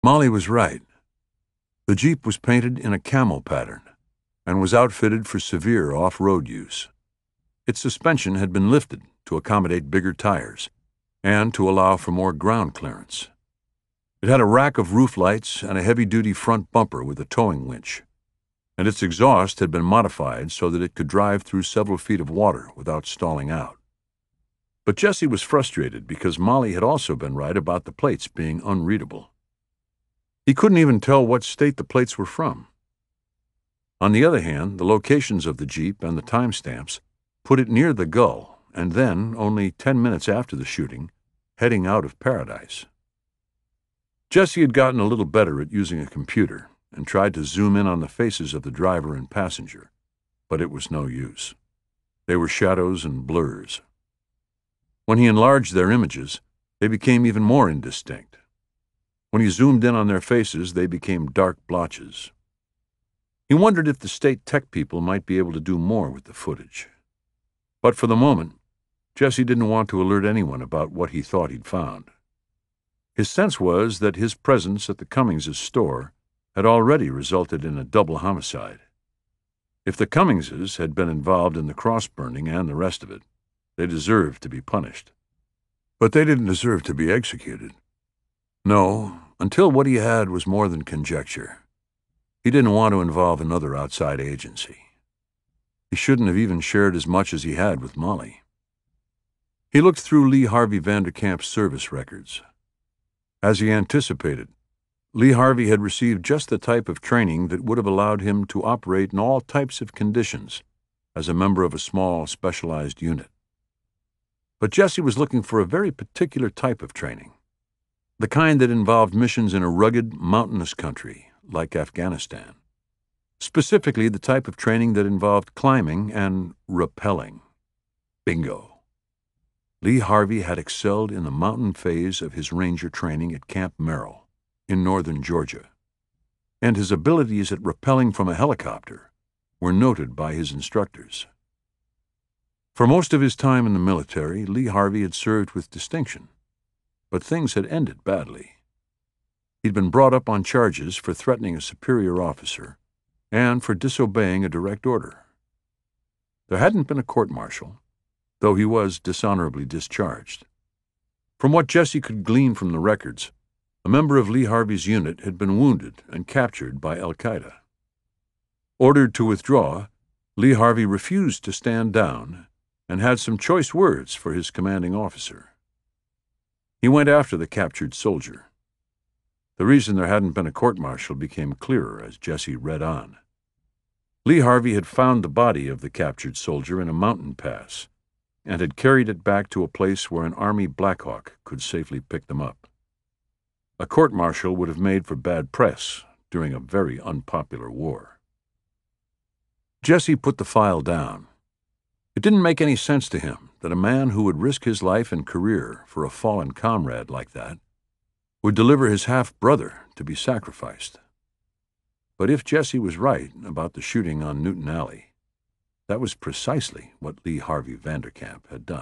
Molly was right. The Jeep was painted in a camel pattern and was outfitted for severe off-road use. Its suspension had been lifted to accommodate bigger tires and to allow for more ground clearance. It had a rack of roof lights and a heavy-duty front bumper with a towing winch, and its exhaust had been modified so that it could drive through several feet of water without stalling out. But Jesse was frustrated because Molly had also been right about the plates being unreadable. He couldn't even tell what state the plates were from. On the other hand, the locations of the Jeep and the timestamps put it near the Gull, and then, only 10 minutes after the shooting, heading out of Paradise. Jesse had gotten a little better at using a computer and tried to zoom in on the faces of the driver and passenger, but it was no use. They were shadows and blurs. When he enlarged their images, they became even more indistinct. When he zoomed in on their faces, they became dark blotches. He wondered if the state tech people might be able to do more with the footage. But for the moment, Jesse didn't want to alert anyone about what he thought he'd found. His sense was that his presence at the Cummings' store had already resulted in a double homicide. If the Cummingses had been involved in the cross-burning and the rest of it, they deserved to be punished. But they didn't deserve to be executed. No, until what he had was more than conjecture. He didn't want to involve another outside agency. He shouldn't have even shared as much as he had with Molly. He looked through Lee Harvey Vanderkamp's service records. As he anticipated, Lee Harvey had received just the type of training that would have allowed him to operate in all types of conditions as a member of a small, specialized unit. But Jesse was looking for a very particular type of training, the kind that involved missions in a rugged, mountainous country like Afghanistan. Specifically, the type of training that involved climbing and rappelling. Bingo. Lee Harvey had excelled in the mountain phase of his ranger training at Camp Merrill in northern Georgia, and his abilities at rappelling from a helicopter were noted by his instructors. For most of his time in the military, Lee Harvey had served with distinction, but things had ended badly. He'd been brought up on charges for threatening a superior officer and for disobeying a direct order. There hadn't been a court-martial, though he was dishonorably discharged. From what Jesse could glean from the records, a member of Lee Harvey's unit had been wounded and captured by al-Qaeda. Ordered to withdraw, Lee Harvey refused to stand down and had some choice words for his commanding officer. He went after the captured soldier. The reason there hadn't been a court-martial became clearer as Jesse read on. Lee Harvey had found the body of the captured soldier in a mountain pass and had carried it back to a place where an Army Black Hawk could safely pick them up. A court-martial would have made for bad press during a very unpopular war. Jesse put the file down. It didn't make any sense to him that a man who would risk his life and career for a fallen comrade like that would deliver his half-brother to be sacrificed. But if Jesse was right about the shooting on Newton Alley, that was precisely what Lee Harvey Vanderkamp had done.